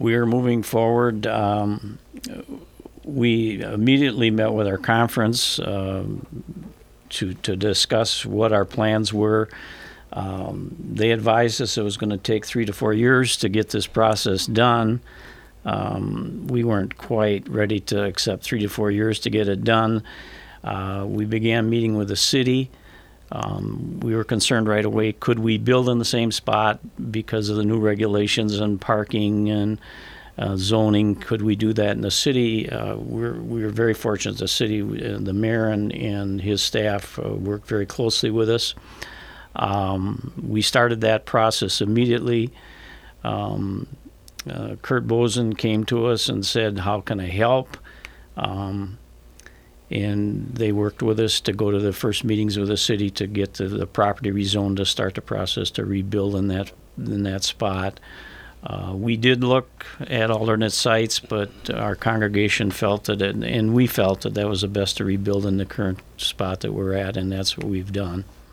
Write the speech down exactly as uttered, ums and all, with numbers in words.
we are moving forward. Um, we immediately met with our conference uh, to to discuss what our plans were. Um, they advised us it was going to take three to four years to get this process done. Um, we weren't quite ready to accept three to four years to get it done. Uh, we began meeting with the city. Um, we were concerned right away, could we build in the same spot because of the new regulations and parking and uh, zoning? Could we do that in the city? Uh, we're, we were very fortunate the city, uh, the mayor and, and his staff uh, worked very closely with us. Um, we started that process immediately. Um, uh, Kurt Bozen came to us and said, how can I help? Um, and they worked with us to go to the first meetings with the city to get the, the property rezoned to start the process to rebuild in that in that spot. Uh, we did look at alternate sites, but our congregation felt that, it, and we felt that that was the best to rebuild in the current spot that we're at, and that's what we've done.